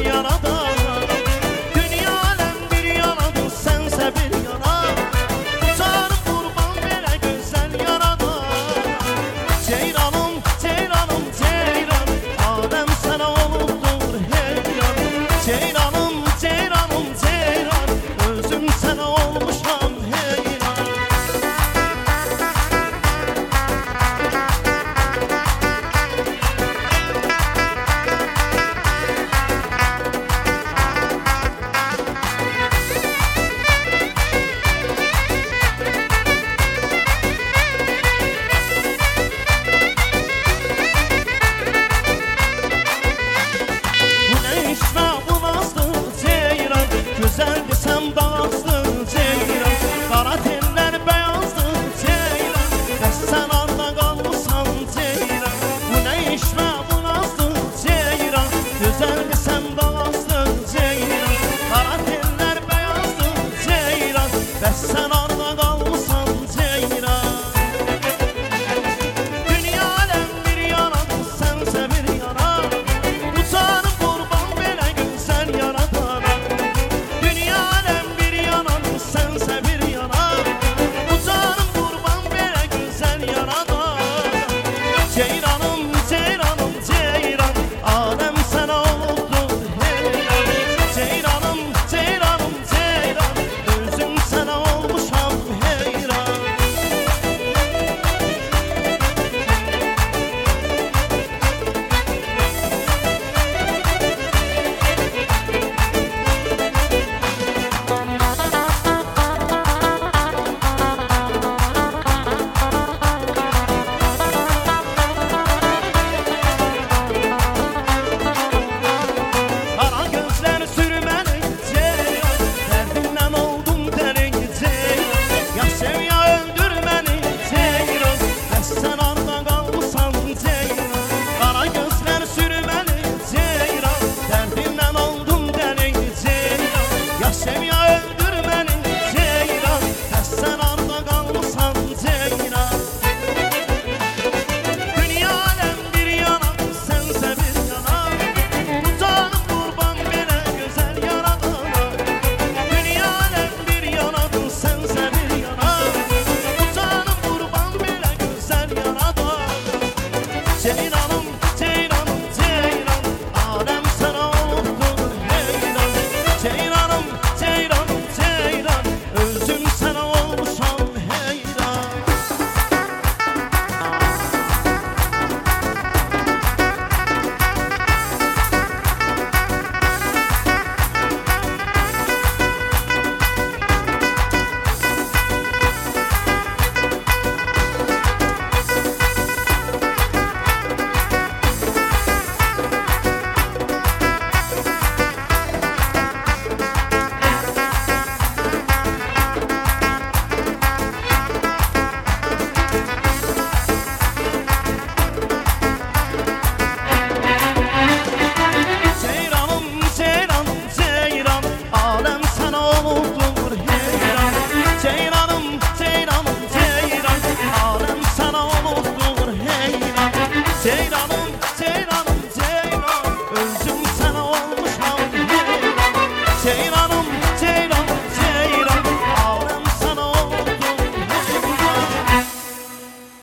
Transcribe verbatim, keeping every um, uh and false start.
yaradan. Dünya alem bir yanadır, sense bir yana. Uçarım kurban belə gözəl yaradan. Ceyranım, ceyranım, ceyran, aləm sənə olubdur heyran. Ceyranım, ceyranım, ceyran, özüm sənə olmuşam heyran. Güzel desem dağızdı ceyran, qara tellər bəyazdı ceyran. Bəs sən arda qalmısan ceyran, bu nə iş və bu nazdı ceyran. Güzel desem dağızdı ceyran, qara tellər bəyazdı ceyran. Bəs sən arda qalmısan ceyran. Dünya aləm bir yanadır, sənsə bir yana. Uçarım qurban belə gözəl yaradana. Sense bir yana, uçarım kurban belə güzel yarada. Ceyranım, ceyranım, ceyran, alem sana olubdur heyran. Ceyranım, ceyranım, ceyran, özüm sana olmuşam heyran. Sev ya öldür beni ceyran, bəs sən arda qalmısan ceyran. Dünya aləm bir yana, sənsə bir yana. Uçarım qurban belə gözəl yaradana. Dünya aləm bir yanadır, sənsə bir yana. Uçarım qurban belə gözəl yaradana. Ceyranım, ceyranım, ceyran, aləm sənə olubdur heyran. Ceyranım, ceyranım, ceyran, özüm sana olmuşam heyran. Ceyranım, ceyranım, ceyran, alem sana olubdur heyran. Ceyran